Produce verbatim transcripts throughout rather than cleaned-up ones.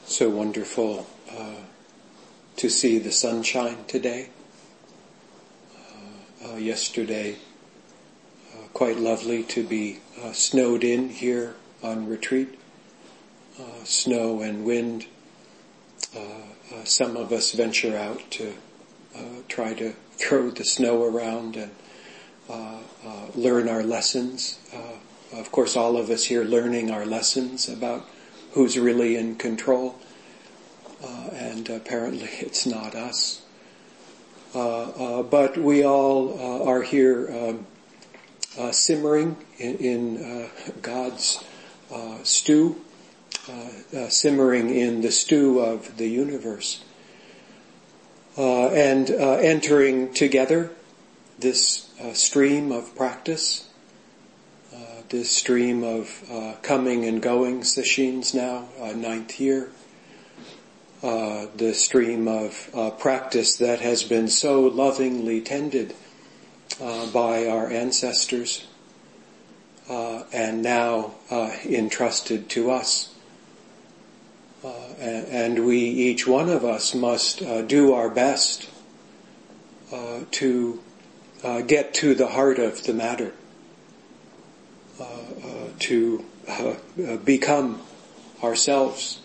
So wonderful uh, to see the sunshine today. Uh, uh, yesterday, uh, quite lovely to be uh, snowed in here on retreat. Uh, snow and wind. Uh, uh, some of us venture out to uh, try to throw the snow around and uh, uh, learn our lessons. Uh, of course, all of us here learning our lessons about who's really in control, uh, and apparently it's not us. Uh, uh, but we all uh, are here um, uh, simmering in, in uh, God's uh, stew, uh, uh, simmering in the stew of the universe, uh, and uh, entering together this uh, stream of practice. This stream of uh, coming and going sessions now, uh, ninth year. Uh, the stream of uh, practice that has been so lovingly tended uh, by our ancestors uh, and now uh, entrusted to us. Uh, and, and we, each one of us, must uh, do our best uh, to uh, get to the heart of the matter. Uh, uh, to uh, uh, become ourselves.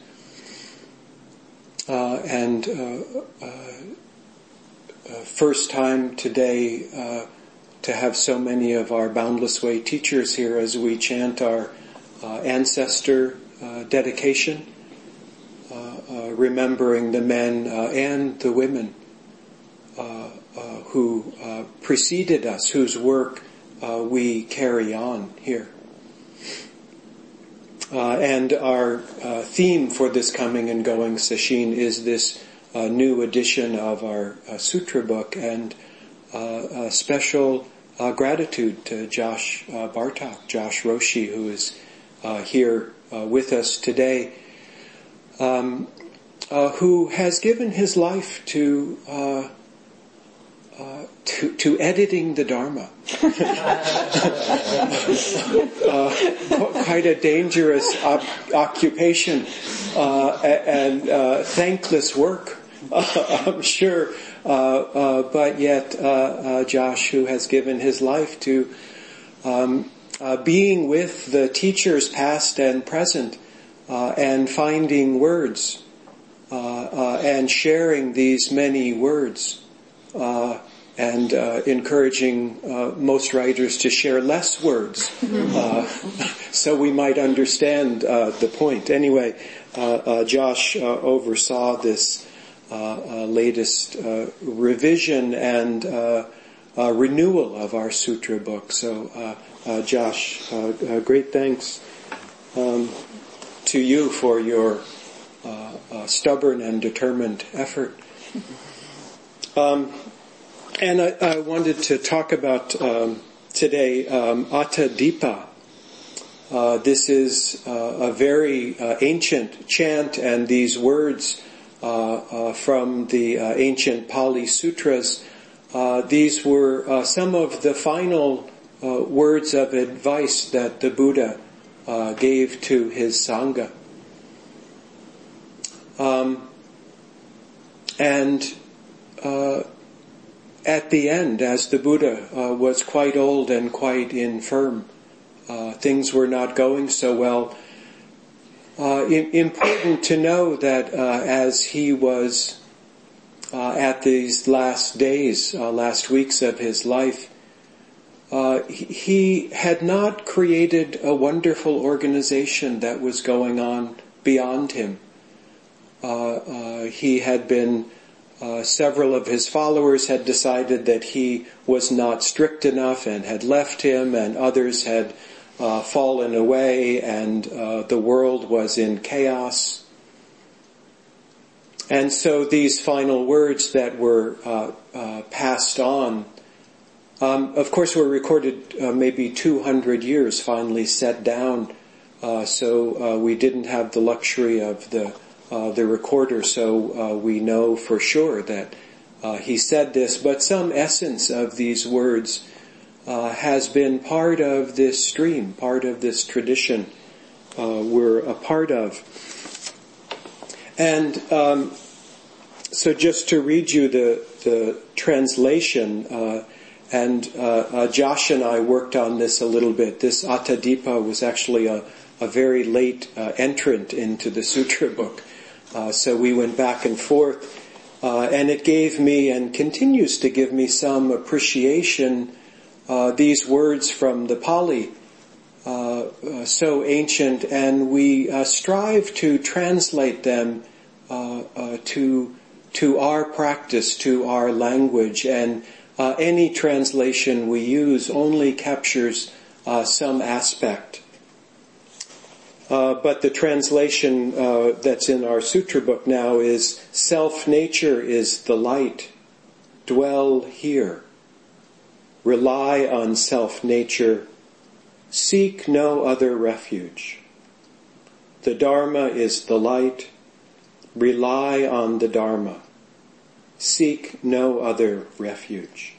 Uh, and uh, uh, uh, first time today uh, to have so many of our Boundless Way teachers here as we chant our uh, ancestor uh, dedication, uh, uh, remembering the men uh, and the women uh, uh, who uh, preceded us, whose work Uh, we carry on here. Uh, and our uh, theme for this coming and going session is this uh, new edition of our uh, sutra book, and uh, a special uh, gratitude to Josh uh, Bartok, Josh Roshi, who is uh, here uh, with us today, um, uh, who has given his life to uh, Uh, to, to editing the Dharma. uh, quite a dangerous op- occupation uh, and uh, thankless work, uh, I'm sure. Uh, uh, but yet, uh, uh, Josh, who has given his life to um, uh, being with the teachers past and present uh, and finding words uh, uh, and sharing these many words. Uh, and uh, encouraging uh, most writers to share less words, uh, so we might understand uh, the point. Anyway, uh, uh, Josh uh, oversaw this uh, uh, latest uh, revision and uh, uh, renewal of our sutra book. So, uh, uh, Josh, uh, uh, great thanks um, to you for your uh, uh, stubborn and determined effort. Um, and I, I wanted to talk about um, today um, Attadipa. Uh, this is uh, a very uh, ancient chant, and these words uh, uh, from the uh, ancient Pali Sutras, uh, these were uh, some of the final uh, words of advice that the Buddha uh, gave to his Sangha. Um, and uh, At the end, as the Buddha uh, was quite old and quite infirm, uh, things were not going so well. Uh, I- important to know that uh, as he was uh, at these last days, uh, last weeks of his life, uh, he had not created a wonderful organization that was going on beyond him. Uh, uh, he had been Uh, several of his followers had decided that he was not strict enough and had left him, and others had uh, fallen away, and uh, the world was in chaos. And so these final words that were uh, uh, passed on, um, of course, were recorded uh, maybe two hundred years, finally set down, uh, so uh, we didn't have the luxury of the Uh, the recorder, so uh, we know for sure that uh, he said this, but some essence of these words uh, has been part of this stream, part of this tradition uh, we're a part of. And um, so just to read you the, the translation, uh, and uh, uh, Josh and I worked on this a little bit. This Attadipa was actually a, a very late uh, entrant into the sutra book. Uh, so we went back and forth. Uh, and it gave me, and continues to give me, some appreciation. Uh, these words from the Pali, uh, uh, so ancient, and we uh, strive to translate them uh, uh, to to our practice, to our language. And uh, any translation we use only captures uh, some aspect. Uh, but the translation uh, that's in our sutra book now is, self-nature is the light. Dwell here. Rely on self-nature. Seek no other refuge. The Dharma is the light. Rely on the Dharma. Seek no other refuge.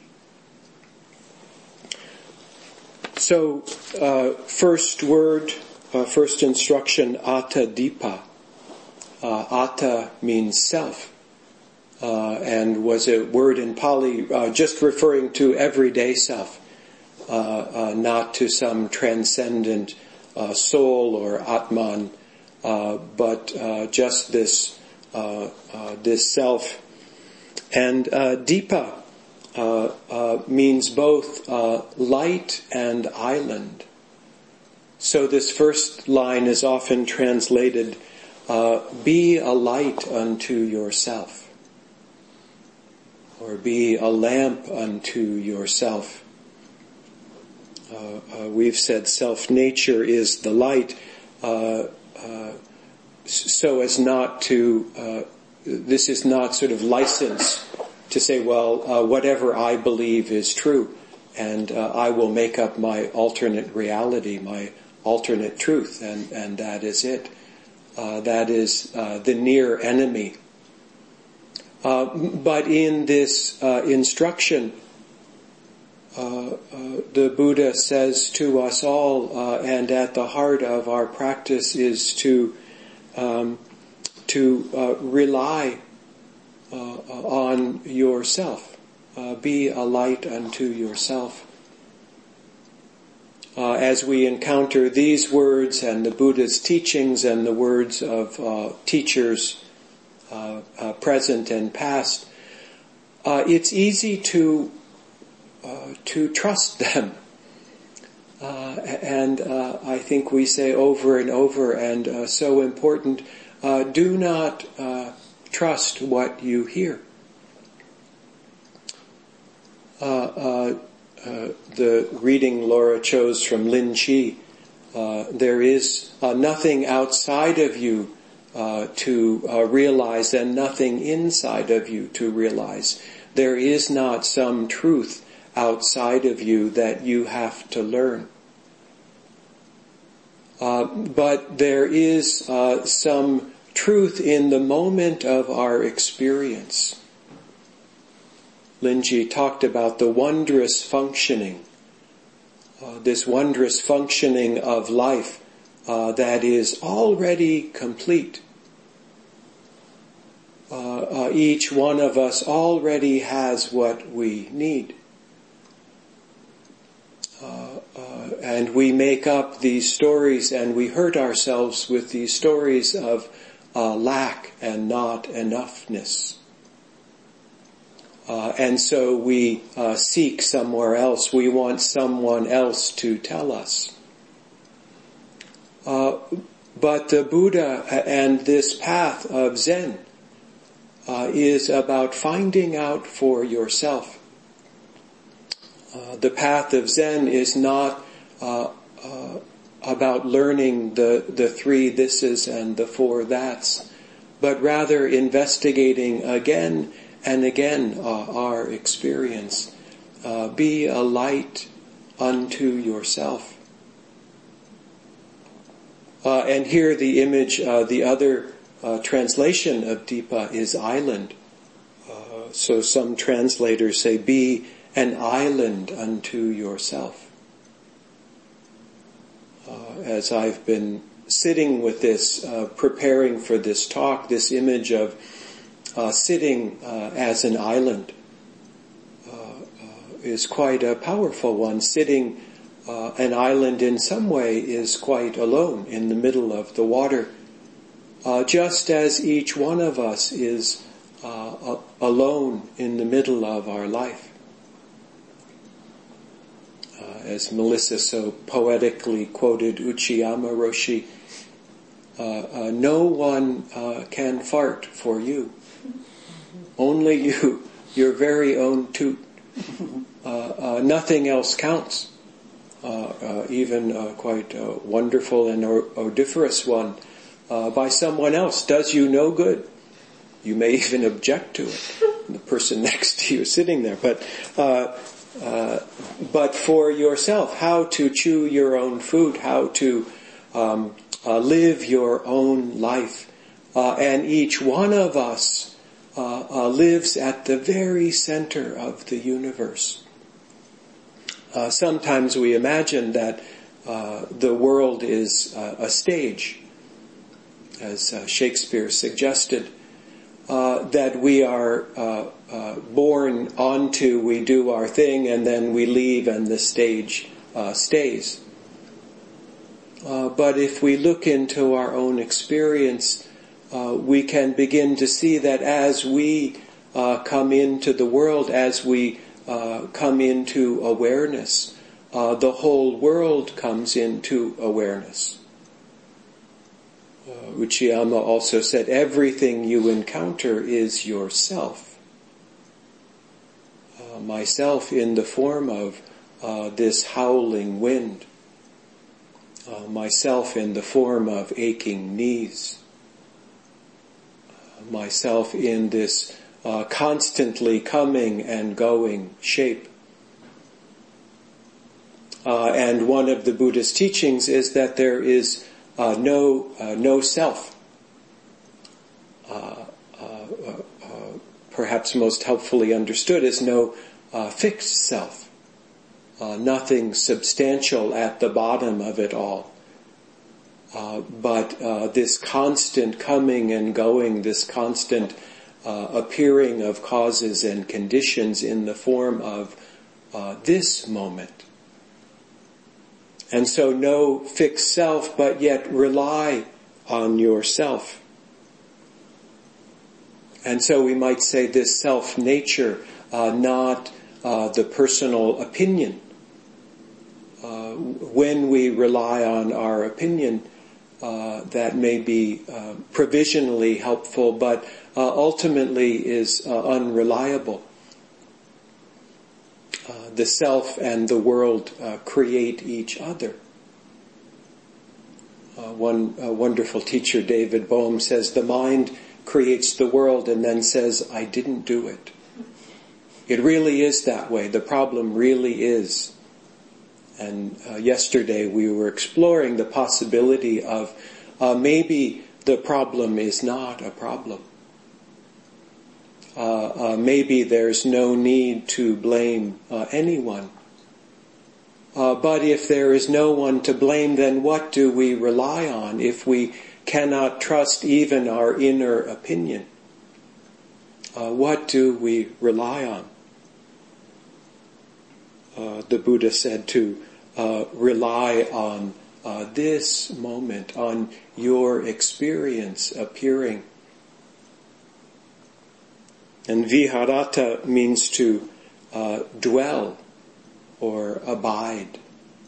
So, uh, first word... Uh, first instruction, Attadipa. Uh, atta means self, uh, and was a word in Pali uh, just referring to everyday self, uh, uh, not to some transcendent uh, soul or Atman, uh, but uh, just this uh, uh, this self. And uh, Dipa uh, uh, means both uh, light and island. So this first line is often translated, uh, be a light unto yourself, or be a lamp unto yourself. Uh, uh, we've said self-nature is the light, uh, uh, so as not to, uh, this is not sort of license to say, well, uh, whatever I believe is true, and uh, I will make up my alternate reality, my alternate truth, and, and that is it. Uh, that is uh, the near enemy. Uh, but in this uh, instruction, uh, uh, the Buddha says to us all, uh, and at the heart of our practice is to um, to uh, rely uh, on yourself. Uh, be a light unto yourself. Uh, as we encounter these words and the Buddha's teachings and the words of uh, teachers uh, uh, present and past, uh, it's easy to uh, to trust them. Uh, and uh, I think we say over and over, and uh, so important, uh, do not uh, trust what you hear. Uh, uh, Uh, the reading Laura chose from Lin Chi, uh, there is uh, nothing outside of you uh, to uh, realize and nothing inside of you to realize. There is not some truth outside of you that you have to learn. Uh, but there is uh, some truth in the moment of our experience. Linji talked about the wondrous functioning, uh, this wondrous functioning of life uh, that is already complete. Uh, uh, each one of us already has what we need. Uh, uh, and we make up these stories and we hurt ourselves with these stories of uh, lack and not enoughness. Uh, and so we uh, seek somewhere else. We want someone else to tell us. Uh, but the Buddha and this path of Zen uh, is about finding out for yourself. Uh, the path of Zen is not uh, uh, about learning the, the three thises and the four that's, but rather investigating again and again uh, our experience. Uh, be a light unto yourself. Uh, and here the image, uh, the other uh, translation of Dipa is island. Uh, so some translators say, be an island unto yourself. Uh, as I've been sitting with this, uh, preparing for this talk, this image of uh, sitting uh, as an island uh, uh, is quite a powerful one. Sitting uh, an island in some way is quite alone in the middle of the water, uh, just as each one of us is uh, alone in the middle of our life. Uh, as Melissa so poetically quoted Uchiyama Roshi, uh, uh, no one uh, can fart for you. Only you, your very own toot. Uh, uh, nothing else counts. Uh, uh, even uh, quite a wonderful and odoriferous one uh, by someone else does you no good. You may even object to it. The person next to you is sitting there, but uh, uh, but for yourself, how to chew your own food, how to um, uh, live your own life, uh, and each one of us uh, uh, lives at the very center of the universe. Uh, sometimes we imagine that uh, the world is uh, a stage, as uh, Shakespeare suggested. Uh, that we are uh, uh, born onto, we do our thing, and then we leave and the stage uh, stays. Uh, but if we look into our own experience, uh, we can begin to see that as we uh, come into the world, as we uh, come into awareness, uh, the whole world comes into awareness. Uh, Uchiyama also said, everything you encounter is yourself. Uh, myself in the form of uh, this howling wind. Uh, myself in the form of aching knees. Uh, myself in this uh, constantly coming and going shape. Uh, and one of the Buddhist teachings is that there is Uh, no, uh, no self. Uh, uh, uh, perhaps most helpfully understood as no uh, fixed self. Uh, nothing substantial at the bottom of it all. Uh, but uh, this constant coming and going, this constant uh, appearing of causes and conditions in the form of uh, this moment. And so no fixed self, but yet rely on yourself. And so we might say this self-nature, uh, not uh, the personal opinion. Uh, when we rely on our opinion, uh, that may be uh, provisionally helpful, but uh, ultimately is uh, unreliable. Uh, the self and the world uh, create each other. Uh, one uh, wonderful teacher, David Bohm, says the mind creates the world and then says, I didn't do it. It really is that way. The problem really is. And uh, yesterday we were exploring the possibility of uh, maybe the problem is not a problem. Uh, uh, maybe there's no need to blame uh, anyone. Uh, but if there is no one to blame, then what do we rely on if we cannot trust even our inner opinion? Uh, what do we rely on? Uh, the Buddha said to uh, rely on uh, this moment, on your experience appearing. And viharata means to uh, dwell or abide.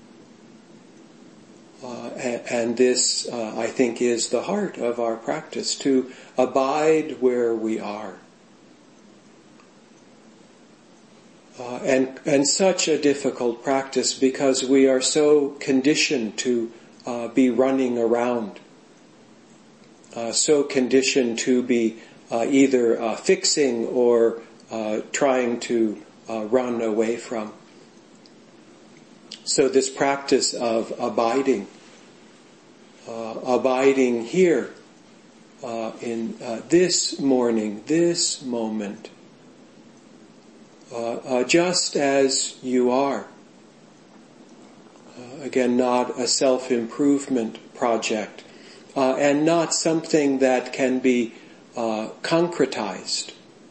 Uh, and, and this, uh, I think, is the heart of our practice, to abide where we are. Uh, and, and such a difficult practice because we are so conditioned to uh, be running around, uh, so conditioned to be Uh, either uh, fixing or uh, trying to uh, run away from. So this practice of abiding, uh, abiding here uh, in uh, this morning, this moment, uh, uh, just as you are. Uh, again, not a self-improvement project, uh, and not something that can be uh, concretized.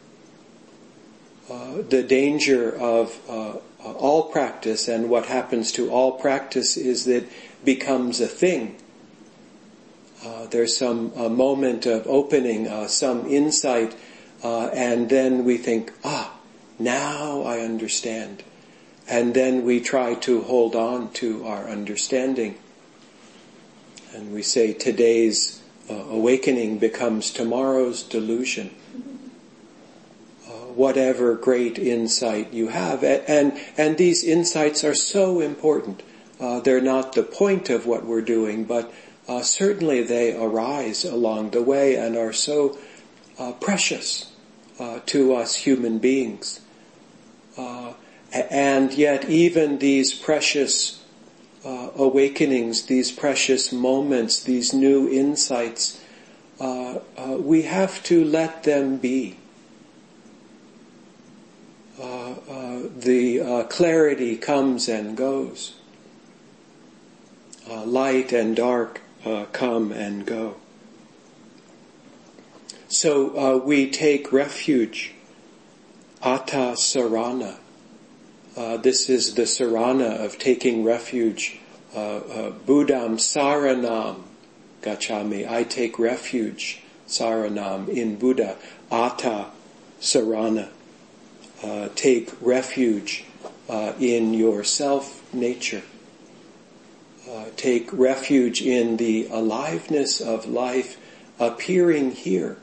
Uh, the danger of uh, all practice and what happens to all practice is that it becomes a thing. Uh, there's some uh, moment of opening, uh, some insight, uh, and then we think, ah, now I understand. And then we try to hold on to our understanding. And we say today's uh, awakening becomes tomorrow's delusion. Uh, whatever great insight you have. And, and these insights are so important. Uh, they're not the point of what we're doing, but uh, certainly they arise along the way and are so uh, precious uh, to us human beings. Uh, and yet even these precious uh, awakenings, these precious moments, these new insights, uh, uh, we have to let them be. Uh, uh, the uh, clarity comes and goes. Uh, light and dark uh, come and go. So uh, we take refuge. Atta sarana. Uh, this is the sarana of taking refuge. Uh, uh, Buddham saranam gacchami. I take refuge, saranam, in Buddha. Atta sarana. Uh, take refuge uh, in your self-nature. Uh, take refuge in the aliveness of life appearing here.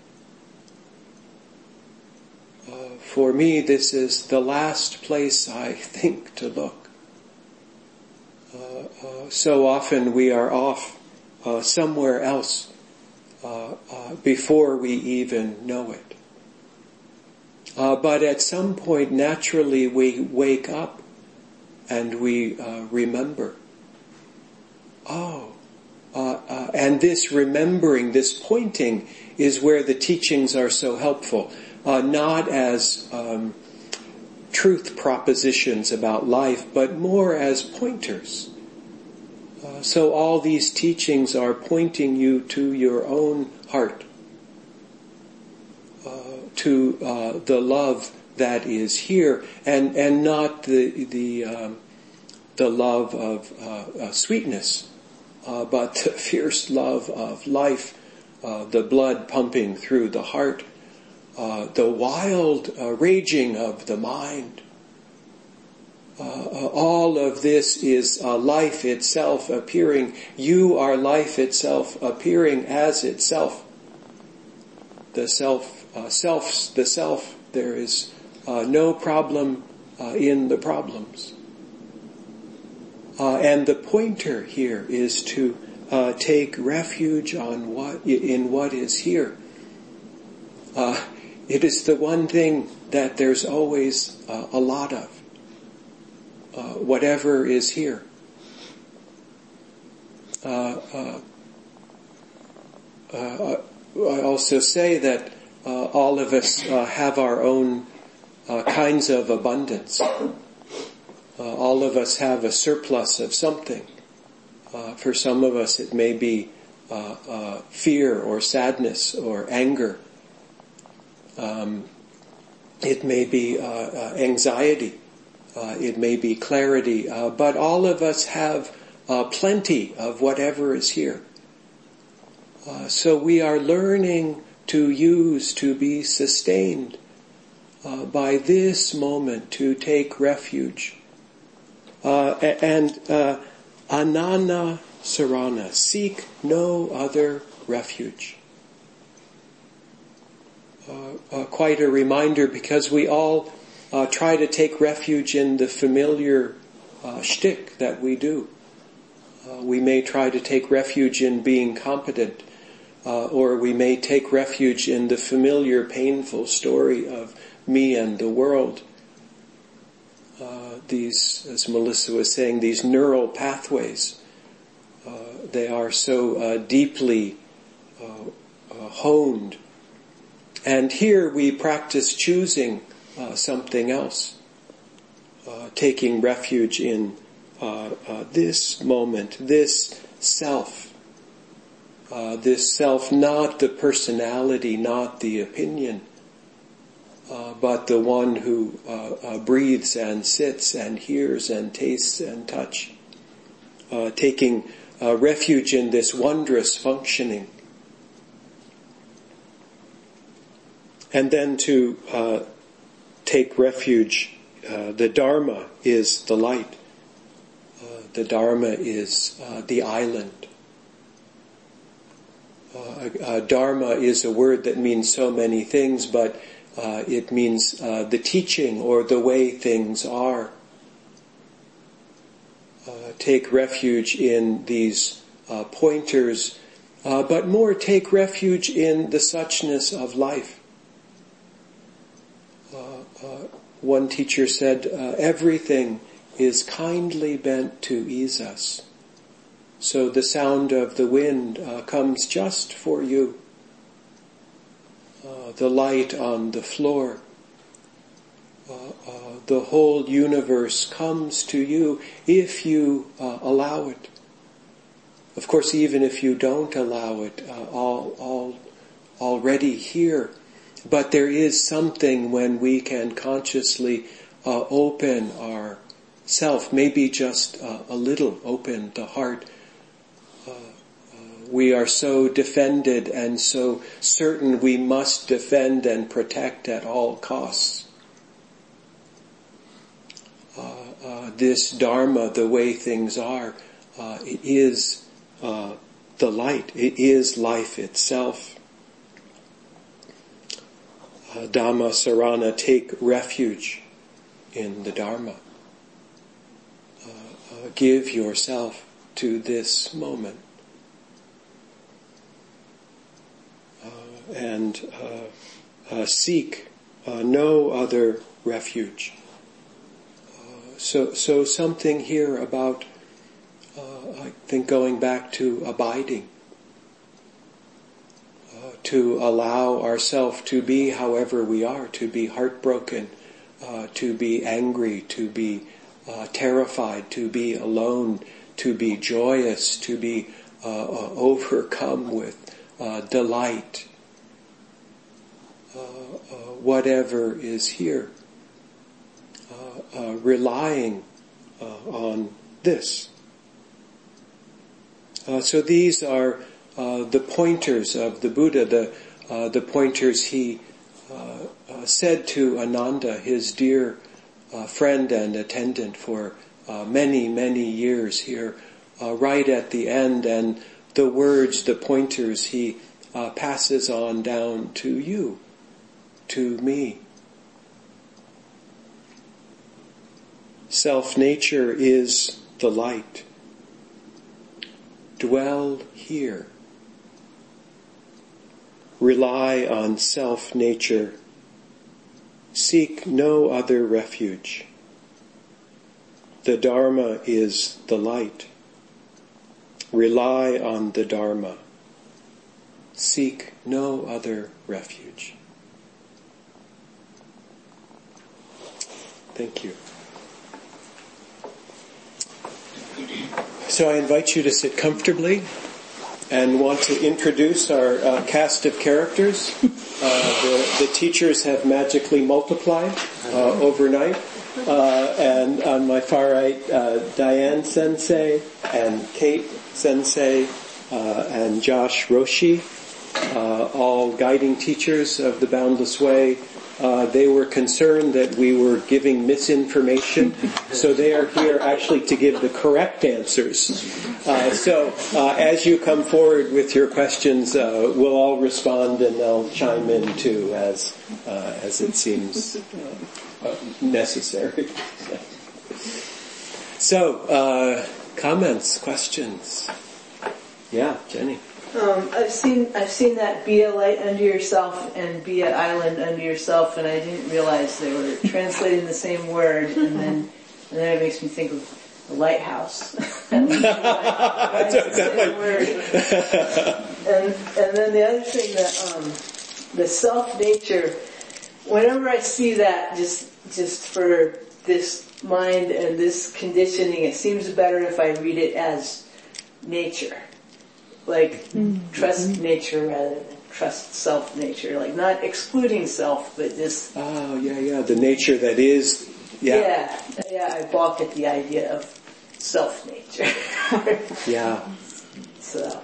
For me, this is the last place I think to look. Uh, uh, so often we are off uh, somewhere else uh, uh, before we even know it. Uh, but at some point, naturally, we wake up and we uh, remember. Oh, uh, uh, and this remembering, this pointing, is where the teachings are so helpful. Uh, not as um, truth propositions about life, but more as pointers. Uh, so all these teachings are pointing you to your own heart, uh, to uh, the love that is here, and and not the the um, the love of uh, uh, sweetness, uh, but the fierce love of life, uh, the blood pumping through the heart. Uh, the wild uh, raging of the mind. Uh, uh, all of this is uh, life itself appearing. You are life itself appearing as itself. The self, uh, self's the self. There is uh, no problem uh, in the problems. Uh, and the pointer here is to uh, take refuge on what in what is here. Uh, It is the one thing that there's always uh, a lot of, uh, whatever is here. Uh, uh, uh, I also say that uh, all of us uh, have our own uh, kinds of abundance. Uh, all of us have a surplus of something. Uh, for some of us it may be uh, uh, fear or sadness or anger. Um, it may be uh, uh, anxiety, uh, it may be clarity, uh, but all of us have uh, plenty of whatever is here. Uh, so we are learning to use, to be sustained uh, by this moment, to take refuge. Uh, and uh, anana sarana, seek no other refuge. Uh, uh, quite a reminder, because we all uh, try to take refuge in the familiar uh, shtick that we do. Uh, we may try to take refuge in being competent, uh, or we may take refuge in the familiar painful story of me and the world. Uh, these, as Melissa was saying, these neural pathways, uh, they are so uh, deeply uh, uh, honed. And here we practice choosing uh, something else, uh, taking refuge in uh, uh, this moment, this self, uh, this self, not the personality, not the opinion, uh, but the one who uh, uh, breathes and sits and hears and tastes and touch, uh, taking uh, refuge in this wondrous functioning. And then to uh, take refuge, uh, the Dharma is the light. Uh, the Dharma is uh, the island. Uh, uh, Dharma is a word that means so many things, but uh, it means uh, the teaching or the way things are. Uh, take refuge in these uh, pointers, uh, but more take refuge in the suchness of life. Uh, uh, one teacher said, uh, everything is kindly bent to ease us. So the sound of the wind uh, comes just for you. Uh, the light on the floor. Uh, uh, the whole universe comes to you if you uh, allow it. Of course, even if you don't allow it, uh, all, all already here. But there is something when we can consciously uh, open our self, maybe just uh, a little open the heart. Uh, uh, we are so defended and so certain we must defend and protect at all costs. Uh, uh, this Dharma, the way things are, uh, it is uh, the light. It is life itself. Uh, Dhamma Sarana, take refuge in the Dharma. Uh, uh, give yourself to this moment. Uh, and uh, uh, seek uh, no other refuge. Uh, so, so something here about, uh, I think going back to abiding. To allow ourselves to be however we are, to be heartbroken, uh, to be angry, to be uh, terrified, to be alone, to be joyous, to be uh, uh, overcome with uh, delight, uh, uh, whatever is here, uh, uh, relying uh, on this. Uh, so these are Uh, the pointers of the Buddha, the uh, the pointers he uh, uh, said to Ananda, his dear uh, friend and attendant for uh, many, many years here, uh, right at the end, and the words, the pointers he uh, passes on down to you, to me. Self-nature is the light. Dwell here. Rely on self-nature. Seek no other refuge. The Dharma is the light. Rely on the Dharma. Seek no other refuge. Thank you. So I invite you to sit comfortably and want to introduce our uh, cast of characters. Uh, the, the teachers have magically multiplied uh, overnight. Uh, and on my far right, uh, Diane Sensei and Kate Sensei uh, and Josh Roshi, uh, all guiding teachers of the Boundless Way. Uh, they were concerned that we were giving misinformation, so they are here actually to give the correct answers. Uh, so uh, as you come forward with your questions, uh, we'll all respond and they'll chime in too as uh, as it seems uh, uh, necessary. So, uh, comments, questions? Yeah, Jenny. Um, I've seen I've seen that be a light unto yourself and be an island unto yourself, and I didn't realize they were translating the same word, and then and then it makes me think of the lighthouse. and, and and then the other thing, that um, the self nature. Whenever I see that, just just for this mind and this conditioning, it seems better if I read it as nature. like mm-hmm. trust nature rather than trust self nature, like not excluding self, but just oh yeah, yeah, the nature that is. Yeah, yeah, yeah. I balk at the idea of self nature. Yeah. So.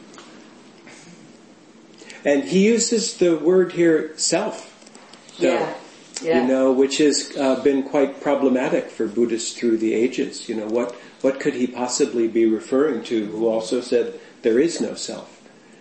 And he uses the word here, self. So, yeah. Yeah. You know, which has uh, been quite problematic for Buddhists through the ages. You know, what what could he possibly be referring to? Who also said there is no self.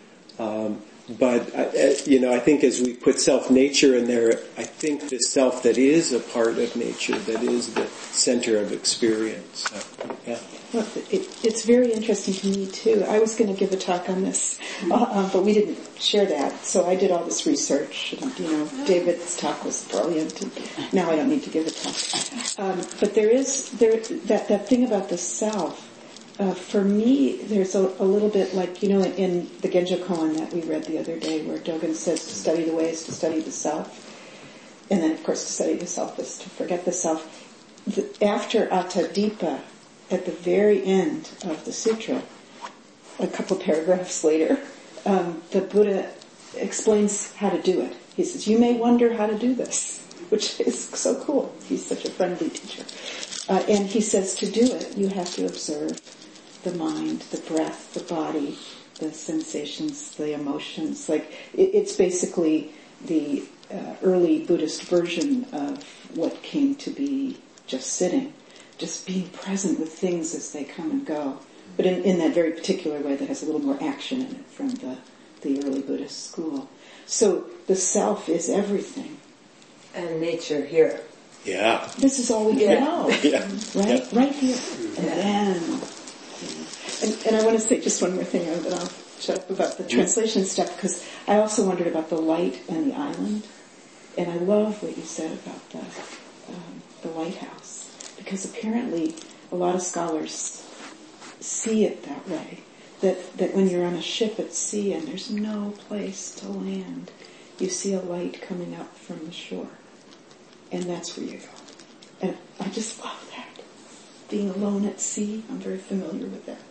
Um, but uh, you know, I think as we put self-nature in there, I think the self that is a part of nature, that is the center of experience. So, yeah. Well, it, it's very interesting to me too. I was going to give a talk on this, uh, but we didn't share that. So I did all this research, and you know, David's talk was brilliant. And now I don't need to give a talk. Um, but there is there that that thing about the self. Uh, for me, there's a, a little bit like, you know, in, in the Genjo Koan that we read the other day, where Dogen says to study the way is to study the self, and then of course to study the self is to forget the self. The, after Attadipa, at the very end of the sutra, a couple paragraphs later, um, the Buddha explains how to do it. He says, you may wonder how to do this, which is so cool. He's such a friendly teacher. Uh, and he says to do it, you have to observe the mind, the breath, the body, the sensations, the emotions. Like, it, it's basically the uh, early Buddhist version of what came to be just sitting. Just being present with things as they come and go. But in, in that very particular way that has a little more action in it from the, the early Buddhist school. So the self is everything. And nature here. Yeah. This is all we can yeah. know. Yeah. Right? Yeah. Right here. And then... And, and I want to say just one more thing, and then I'll shut up about the translation stuff, because I also wondered about the light and the island. And I love what you said about the, um, the lighthouse. Because apparently a lot of scholars see it that way. That that when you're on a ship at sea and there's no place to land, you see a light coming up from the shore. And that's where you go. And I just love that. Being alone at sea, I'm very familiar with that.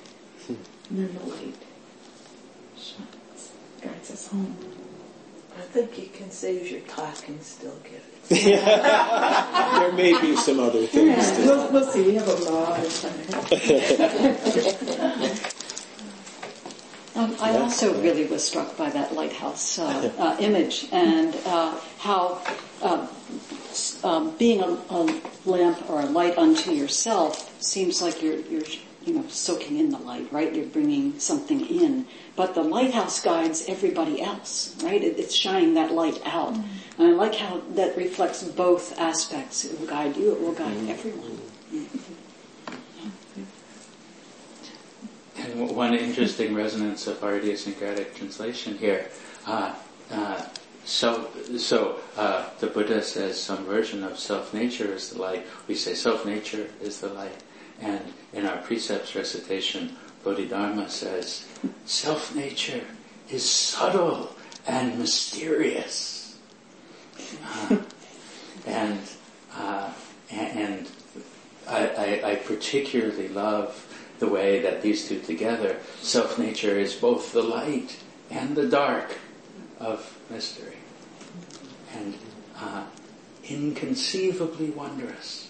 And then the light shines, guides us home. I think you can save your talk and still give it. There may be some other things. Yeah, we'll, we'll see. We have a lot of time. um, I also really was struck by that lighthouse uh, uh, image and uh, how uh, um, being a, a lamp or a light unto yourself seems like you're, you're you know, soaking in the light, right? You're bringing something in. But the lighthouse guides everybody else, right? It, it's shining that light out. Mm-hmm. And I like how that reflects both aspects. It will guide you, it will guide mm-hmm. everyone. Mm-hmm. And one interesting resonance of our idiosyncratic translation here. Uh, uh, so, so uh, the Buddha says some version of self-nature is the light. We say self-nature is the light. And in our precepts recitation, Bodhidharma says, self-nature is subtle and mysterious. Uh, and uh, and I, I, I particularly love the way that these two together, self-nature is both the light and the dark of mystery. And uh, inconceivably wondrous.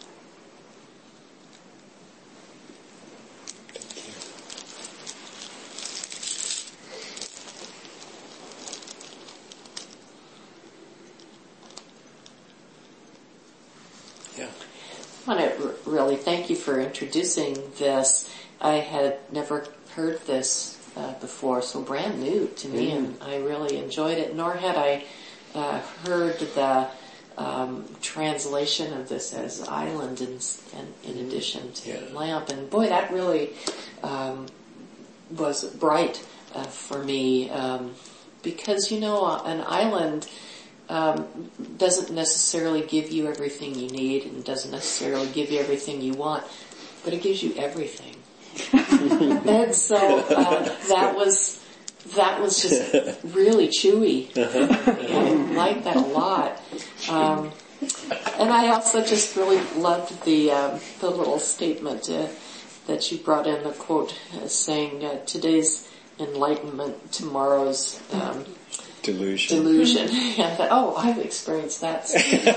I want to r- really thank you for introducing this. I had never heard this uh, before, so brand new to me, mm. and I really enjoyed it. Nor had I uh, heard the um, translation of this as island in, in, in addition to yeah. lamp. And boy, that really um, was bright uh, for me um, because, you know, an island Um, doesn't necessarily give you everything you need and doesn't necessarily give you everything you want, but it gives you everything. And so uh, that was that was just really chewy. I liked that a lot. Um, and I also just really loved the um, the little statement. Uh, that you brought in a quote uh, saying, uh, today's enlightenment, tomorrow's um, delusion. Delusion. Mm-hmm. I thought, oh, I've experienced that.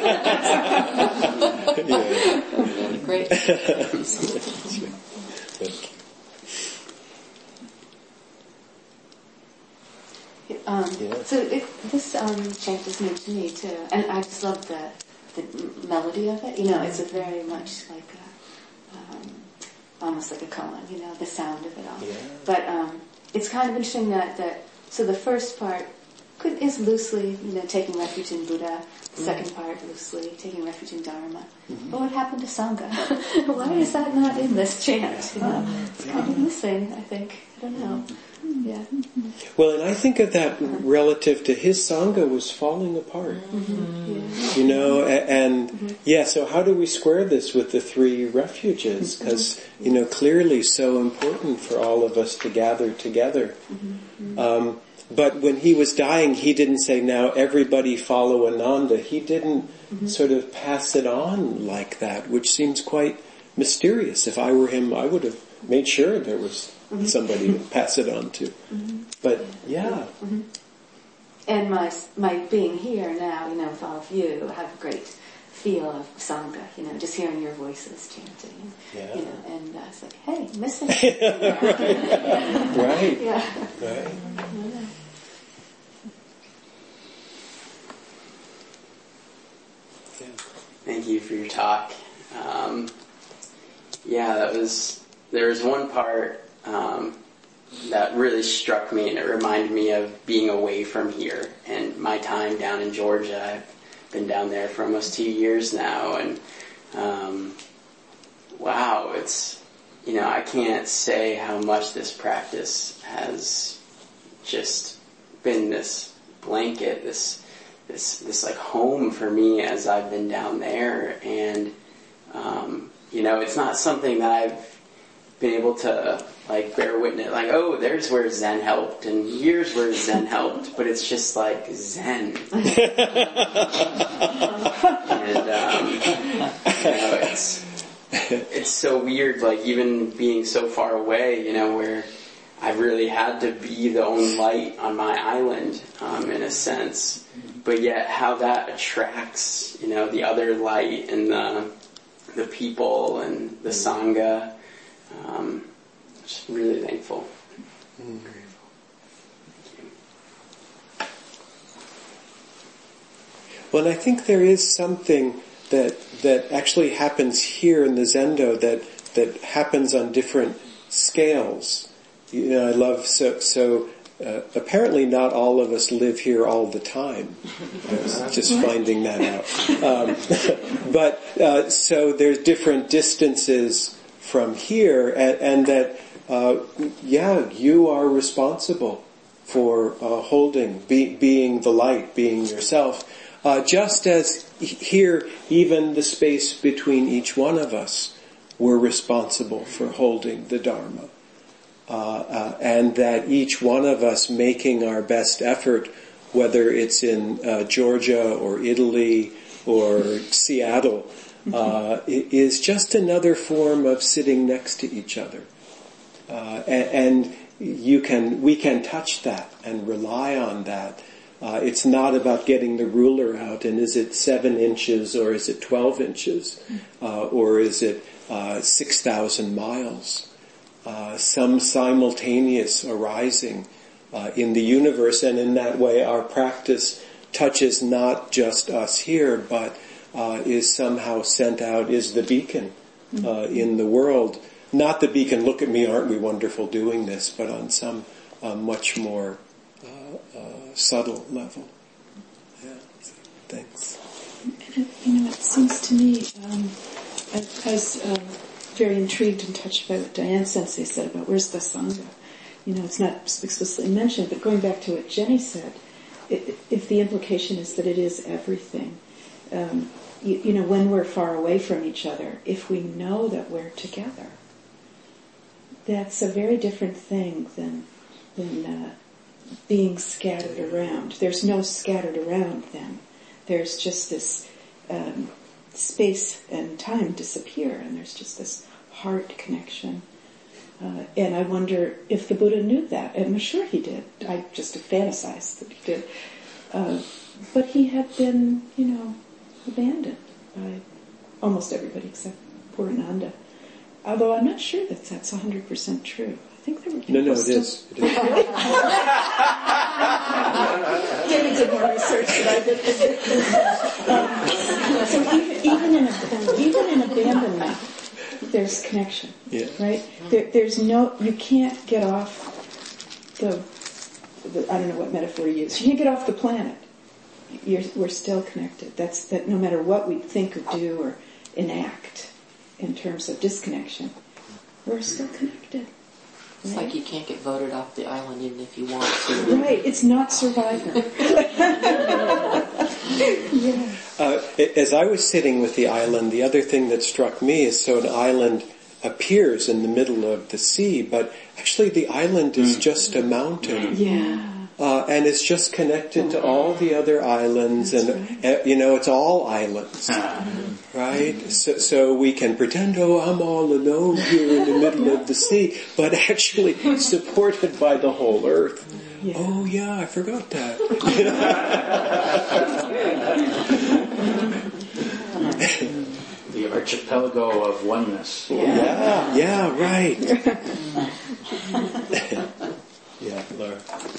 Yeah. Great. Um, Yeah. So it, this um, chant is new to me too, and I just love the the melody of it. You know, it's a very much like a, um, almost like a koan. You know, the sound of it all. Yeah. But um, it's kind of interesting that that so the first part could, is loosely, you know, taking refuge in Buddha. The second part loosely taking refuge in Dharma. Mm-hmm. But what happened to Sangha? Why is that not in this chant? You know, it's kind of missing. I think. I don't know. Yeah. Well, and I think of that relative to his Sangha was falling apart. Mm-hmm. Yeah. You know, and, and yeah, so how do we square this with the three refuges? Because, you know, clearly so important for all of us to gather together. Mm-hmm. Um, but when he was dying, he didn't say, now everybody follow Ananda. He didn't mm-hmm. sort of pass it on like that, which seems quite mysterious. If I were him, I would have made sure there was mm-hmm. somebody to pass it on to. Mm-hmm. But yeah. Mm-hmm. And my my being here now, you know, with all of you, I have a great feel of Sangha, you know, just hearing your voices chanting. Yeah. You know, and uh, it's like, hey, missing. Right. Right. Yeah. Right. Yeah. Thank you for your talk. Um, yeah, that was, there was one part um, that really struck me, and it reminded me of being away from here and my time down in Georgia. I've been down there for almost two years now, and um, wow, it's, you know, I can't say how much this practice has just been this blanket, this this this like home for me as I've been down there. And um, you know, it's not something that I've been able to like bear witness, like, oh, there's where Zen helped and here's where Zen helped, but it's just like Zen. And um, you know, it's it's so weird, like even being so far away, you know, where I've really had to be the only light on my island, um, in a sense. But yet how that attracts, you know, the other light and the the people and the Sangha. Um, just really thankful. Mm. Grateful. Thank you. Well, and I think there is something that that actually happens here in the Zendo that that happens on different scales. You know, I love so so. Uh, apparently not all of us live here all the time. I was just finding that out. Um, but, uh, so there's different distances from here, and, and that, uh, yeah, you are responsible for uh, holding, be, being the light, being yourself. Uh, just as here, even the space between each one of us, we're responsible for holding the Dharma. Uh, uh, and that each one of us making our best effort, whether it's in uh, Georgia or Italy or Seattle, uh, is just another form of sitting next to each other. Uh, and, and you can, we can touch that and rely on that. Uh, it's not about getting the ruler out and is it seven inches or is it twelve inches, uh, or is it uh, six thousand miles. Uh, some simultaneous arising uh, in the universe, and in that way our practice touches not just us here, but uh, is somehow sent out, is the beacon uh, in the world. Not the beacon, look at me, aren't we wonderful doing this, but on some uh, much more uh, uh, subtle level. Yeah, thanks. You know, it seems to me, um, I, I was um, very intrigued and touched by what Diane Sensei said about where's the Sangha. You know, it's not explicitly mentioned, but going back to what Jenny said, it, if the implication is that it is everything, um, you, you know, when we're far away from each other, if we know that we're together, that's a very different thing than than uh, being scattered around. There's no scattered around then. There's just this um, space and time disappear, and there's just this heart connection Uh, and I wonder if the Buddha knew that. I'm sure he did. I just fantasized that he did. Uh, but he had been, you know, abandoned by almost everybody except poor Ananda. Although I'm not sure that that's one hundred percent true. I think there were people No, no, it still... is. It is. David did more research than I did. um, so even, even, in a, even in abandonment, there's connection, yeah. right? There, there's no, you can't get off the, the, I don't know what metaphor to use. You can't get off the planet. You're, we're still connected. That's that. No matter what we think or do or enact in terms of disconnection, we're still connected. It's right? like you can't get voted off the island even if you want to. Right. It's not survival. yeah. Uh, as I was sitting with the island, the other thing that struck me is so an island appears in the middle of the sea, but actually the island is just a mountain. Yeah. Uh, and it's just connected to all the other islands. That's and, right. uh, you know, it's all islands. Right? So, so we can pretend, oh, I'm all alone here in the middle of the sea, but actually supported by the whole earth. Yeah. Oh yeah, I forgot that. The archipelago of oneness. Yeah, yeah, right. Yeah, Laura.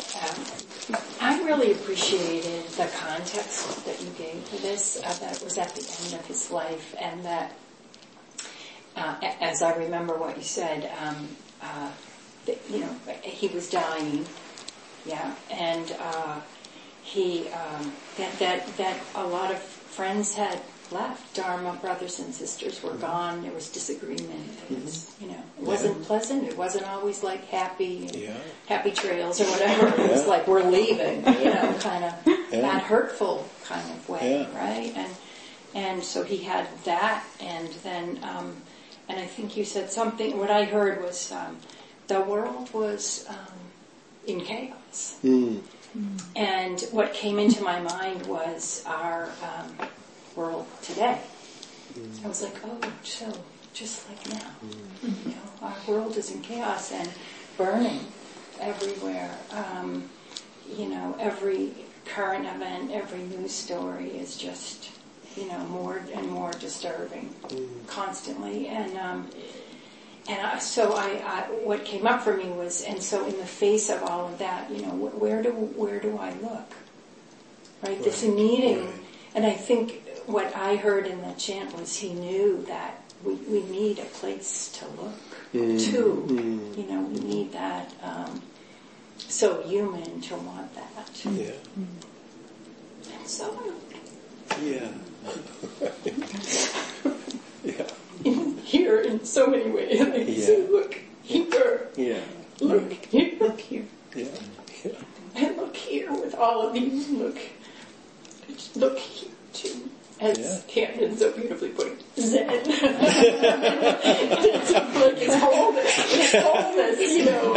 I really appreciated the context that you gave for this, uh, that it was at the end of his life, and that, uh, as I remember what you said, um, uh, that, you know, he was dying, yeah, and uh, he um, that that that a lot of friends had left. Dharma brothers and sisters were gone. There was disagreement. It was, you know, it wasn't yeah. pleasant. It wasn't always like happy, yeah. happy trails or whatever. It was yeah. like we're leaving, you know, kind of yeah. that hurtful kind of way, yeah. right? And and so he had that, and then um, and I think you said something. What I heard was um, the world was um, in chaos, Mm. and what came into my mind was our um, world today. Mm. I was like, oh, so just like now, mm. you know, our world is in chaos and burning everywhere. Um, you know, every current event, every news story is just, you know, more and more disturbing, mm. constantly. And um, and I, so I, I, what came up for me was, and so in the face of all of that, you know, wh- where do where do I look? Right, right. This needing, right. And I think what I heard in the chant was he knew that we, we need a place to look mm. to. Mm. You know, we need that. Um, so human to want that. Yeah. And so. Yeah. Yeah. In here, in so many ways, I yeah. say, look here. Yeah. Look here. Look here. Yeah. Yeah. And look here with all of these. Look. Look here too. As yeah. Camden so beautifully put it, Zen. It's like his wholeness, his wholeness, you know.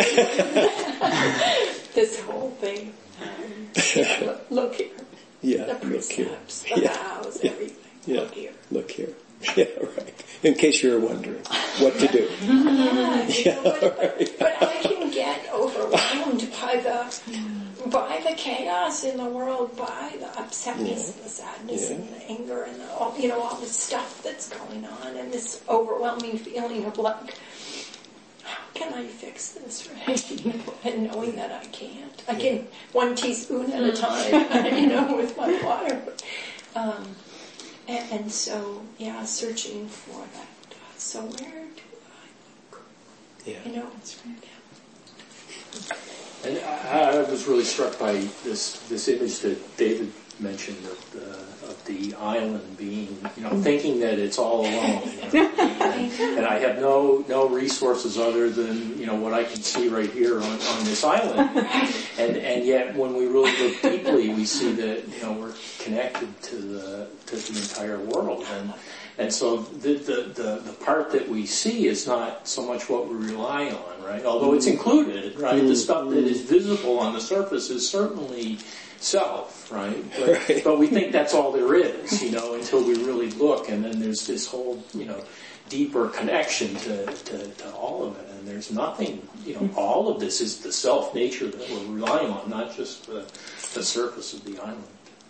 This whole thing. Um, yeah, look, look here. Yeah, the precepts, the yeah. vows, yeah. everything. Yeah. Look here. Look here. Yeah, right. In case you were wondering what to do. Yeah, yeah, know, but, right. but I can get overwhelmed by the by the chaos in the world, by the upsetness, yeah. the sadness, yeah. and the anger, and the, all, you know, all the stuff that's going on, and this overwhelming feeling of like, how can I fix this, right? And knowing that I can't. I can one teaspoon at a time, you know, with my water. Um, and, and so, yeah, searching for that. So where do I look? Yeah. You know, it's right now. And I, I was really struck by this this image that David mentioned of the, of the island being, you know, thinking that it's all alone. You know, and, and I have no no resources other than, you know, what I can see right here on, on this island. And and yet when we really look deeply, we see that, you know, we're connected to the to the entire world. And and so the, the, the, the part that we see is not so much what we rely on, right? Although it's included, right? The stuff that is visible on the surface is certainly self, right? But, right. but we think that's all there is, you know, until we really look, and then there's this whole, you know, deeper connection to, to, to all of it. And there's nothing, you know, all of this is the self nature that we're relying on, not just the, the surface of the island.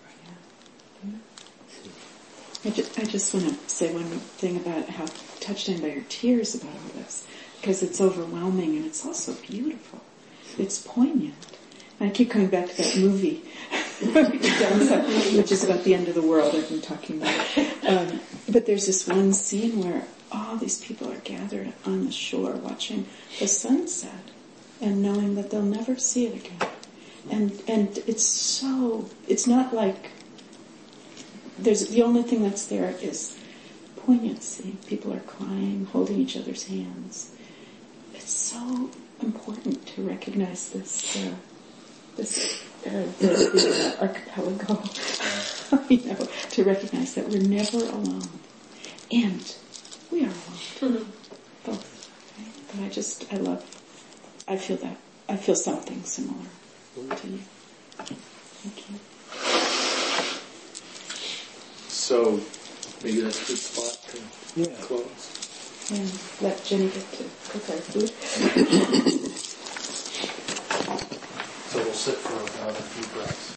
I just, I just want to say one thing about how touched on by your tears about all this, because it's overwhelming and it's also beautiful. It's poignant. And I keep coming back to that movie, which is about the end of the world I've been talking about. Um, but there's this one scene where all these people are gathered on the shore watching the sunset and knowing that they'll never see it again. And and it's so, it's not like, there's the only thing that's there is poignancy. People are crying, holding each other's hands. It's so important to recognize this, uh, this, uh, this archipelago, you know, to recognize that we're never alone. And we are alone. Both. Right? But I just, I love, I feel that, I feel something similar to you. Thank you. So maybe that's a good spot to Yeah. close. And let Jenny get to cook our food. So we'll sit for about a few breaths.